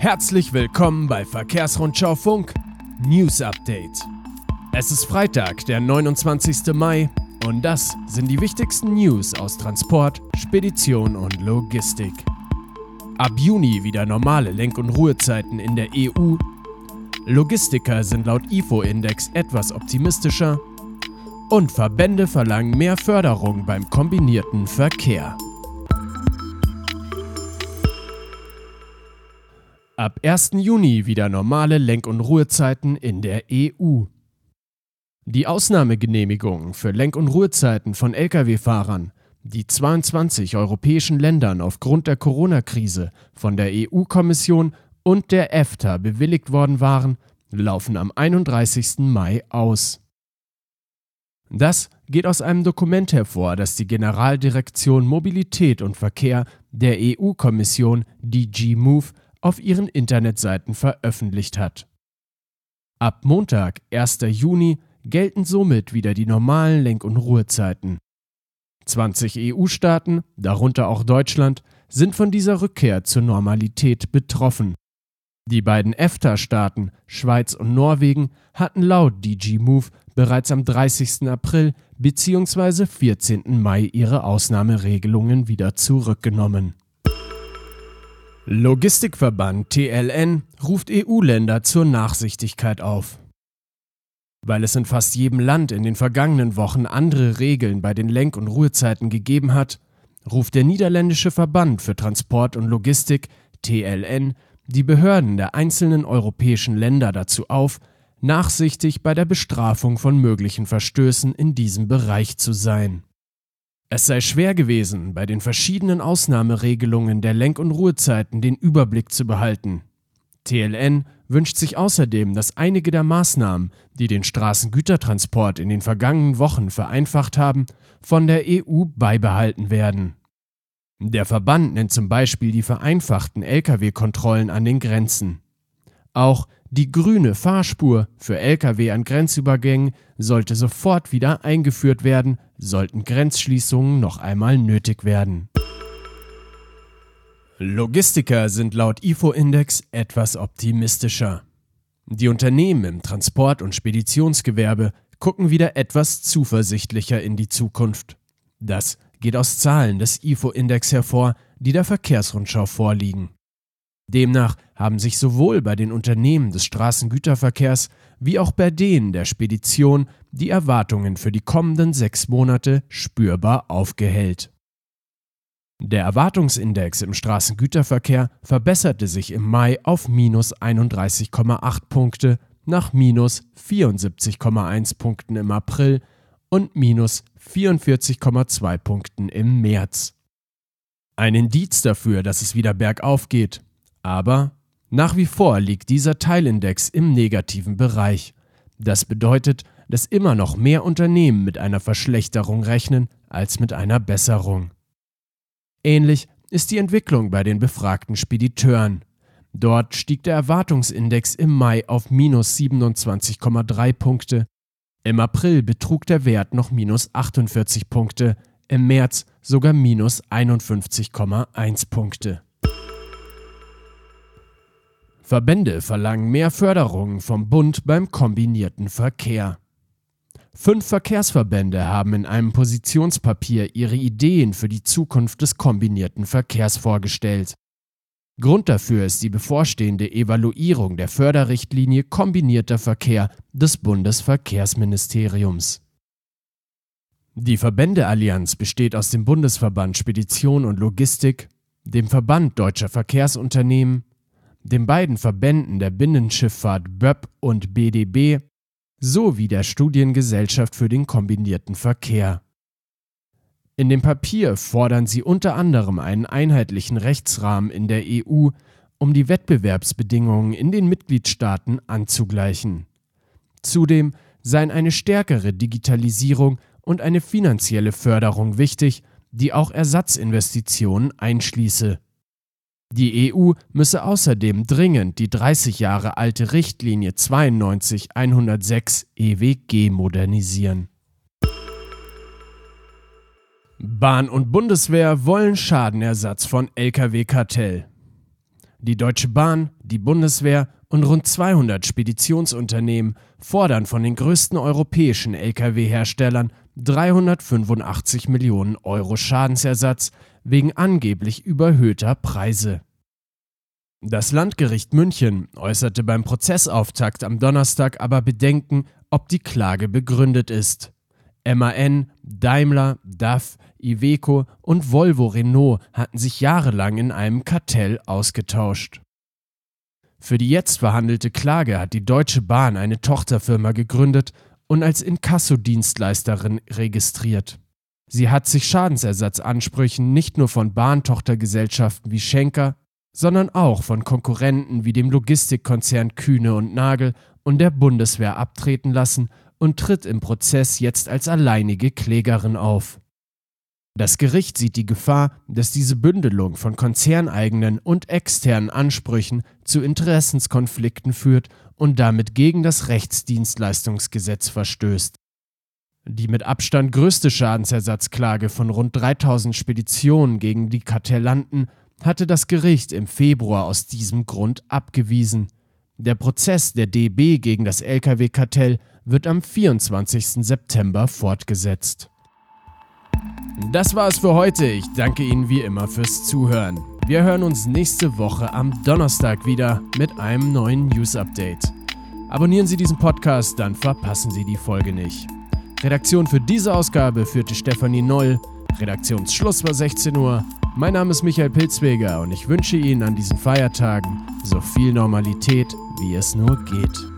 Herzlich willkommen bei Verkehrsrundschau Funk News Update. Es ist Freitag, der 29. Mai und das sind die wichtigsten News aus Transport, Spedition und Logistik. Ab Juni wieder normale Lenk- und Ruhezeiten in der EU. Logistiker sind laut IFO-Index etwas optimistischer. Und Verbände verlangen mehr Förderung beim kombinierten Verkehr. Ab 1. Juni wieder normale Lenk- und Ruhezeiten in der EU. Die Ausnahmegenehmigungen für Lenk- und Ruhezeiten von Lkw-Fahrern, die 22 europäischen Ländern aufgrund der Corona-Krise von der EU-Kommission und der EFTA bewilligt worden waren, laufen am 31. Mai aus. Das geht aus einem Dokument hervor, das die Generaldirektion Mobilität und Verkehr der EU-Kommission DG Move auf ihren Internetseiten veröffentlicht hat. Ab Montag, 1. Juni, gelten somit wieder die normalen Lenk- und Ruhezeiten. 20 EU-Staaten, darunter auch Deutschland, sind von dieser Rückkehr zur Normalität betroffen. Die beiden EFTA-Staaten, Schweiz und Norwegen, hatten laut DG Move bereits am 30. April bzw. 14. Mai ihre Ausnahmeregelungen wieder zurückgenommen. Logistikverband TLN ruft EU-Länder zur Nachsichtigkeit auf. Weil es in fast jedem Land in den vergangenen Wochen andere Regeln bei den Lenk- und Ruhezeiten gegeben hat, ruft der niederländische Verband für Transport und Logistik TLN die Behörden der einzelnen europäischen Länder dazu auf, nachsichtig bei der Bestrafung von möglichen Verstößen in diesem Bereich zu sein. Es sei schwer gewesen, bei den verschiedenen Ausnahmeregelungen der Lenk- und Ruhezeiten den Überblick zu behalten. TLN wünscht sich außerdem, dass einige der Maßnahmen, die den Straßengütertransport in den vergangenen Wochen vereinfacht haben, von der EU beibehalten werden. Der Verband nennt zum Beispiel die vereinfachten Lkw-Kontrollen an den Grenzen. Auch die grüne Fahrspur für Lkw an Grenzübergängen sollte sofort wieder eingeführt werden, sollten Grenzschließungen noch einmal nötig werden. Logistiker sind laut IFO-Index etwas optimistischer. Die Unternehmen im Transport- und Speditionsgewerbe gucken wieder etwas zuversichtlicher in die Zukunft. Das geht aus Zahlen des IFO-Index hervor, die der Verkehrsrundschau vorliegen. Demnach haben sich sowohl bei den Unternehmen des Straßengüterverkehrs wie auch bei denen der Spedition die Erwartungen für die kommenden 6 Monate spürbar aufgehellt. Der Erwartungsindex im Straßengüterverkehr verbesserte sich im Mai auf minus 31,8 Punkte nach minus 74,1 Punkten im April und minus 44,2 Punkten im März. Ein Indiz dafür, dass es wieder bergauf geht. Aber nach wie vor liegt dieser Teilindex im negativen Bereich. Das bedeutet, dass immer noch mehr Unternehmen mit einer Verschlechterung rechnen als mit einer Besserung. Ähnlich ist die Entwicklung bei den befragten Spediteuren. Dort stieg der Erwartungsindex im Mai auf minus 27,3 Punkte. Im April betrug der Wert noch minus 48 Punkte, im März sogar minus 51,1 Punkte. Verbände verlangen mehr Förderung vom Bund beim kombinierten Verkehr. 5 Verkehrsverbände haben in einem Positionspapier ihre Ideen für die Zukunft des kombinierten Verkehrs vorgestellt. Grund dafür ist die bevorstehende Evaluierung der Förderrichtlinie Kombinierter Verkehr des Bundesverkehrsministeriums. Die Verbändeallianz besteht aus dem Bundesverband Spedition und Logistik, dem Verband Deutscher Verkehrsunternehmen, den beiden Verbänden der Binnenschifffahrt BÖP und BDB sowie der Studiengesellschaft für den kombinierten Verkehr. In dem Papier fordern sie unter anderem einen einheitlichen Rechtsrahmen in der EU, um die Wettbewerbsbedingungen in den Mitgliedstaaten anzugleichen. Zudem seien eine stärkere Digitalisierung und eine finanzielle Förderung wichtig, die auch Ersatzinvestitionen einschließe. Die EU müsse außerdem dringend die 30 Jahre alte Richtlinie 92/106 EWG modernisieren. Bahn und Bundeswehr wollen Schadenersatz von Lkw-Kartell. Die Deutsche Bahn, die Bundeswehr und rund 200 Speditionsunternehmen fordern von den größten europäischen Lkw-Herstellern 385 Millionen Euro Schadensersatz wegen angeblich überhöhter Preise. Das Landgericht München äußerte beim Prozessauftakt am Donnerstag aber Bedenken, ob die Klage begründet ist. MAN, Daimler, DAF, Iveco und Volvo-Renault hatten sich jahrelang in einem Kartell ausgetauscht. Für die jetzt verhandelte Klage hat die Deutsche Bahn eine Tochterfirma gegründet und als Inkassodienstleisterin registriert. Sie hat sich Schadensersatzansprüchen nicht nur von Bahntochtergesellschaften wie Schenker, sondern auch von Konkurrenten wie dem Logistikkonzern Kühne und Nagel und der Bundeswehr abtreten lassen und tritt im Prozess jetzt als alleinige Klägerin auf. Das Gericht sieht die Gefahr, dass diese Bündelung von konzerneigenen und externen Ansprüchen zu Interessenskonflikten führt und damit gegen das Rechtsdienstleistungsgesetz verstößt. Die mit Abstand größte Schadensersatzklage von rund 3000 Speditionen gegen die Kartellanten hatte das Gericht im Februar aus diesem Grund abgewiesen. Der Prozess der DB gegen das Lkw-Kartell wird am 24. September fortgesetzt. Das war es für heute. Ich danke Ihnen wie immer fürs Zuhören. Wir hören uns nächste Woche am Donnerstag wieder mit einem neuen News-Update. Abonnieren Sie diesen Podcast, dann verpassen Sie die Folge nicht. Redaktion für diese Ausgabe führte Stefanie Noll. Redaktionsschluss war 16 Uhr. Mein Name ist Michael Pilzweger und ich wünsche Ihnen an diesen Feiertagen so viel Normalität, wie es nur geht.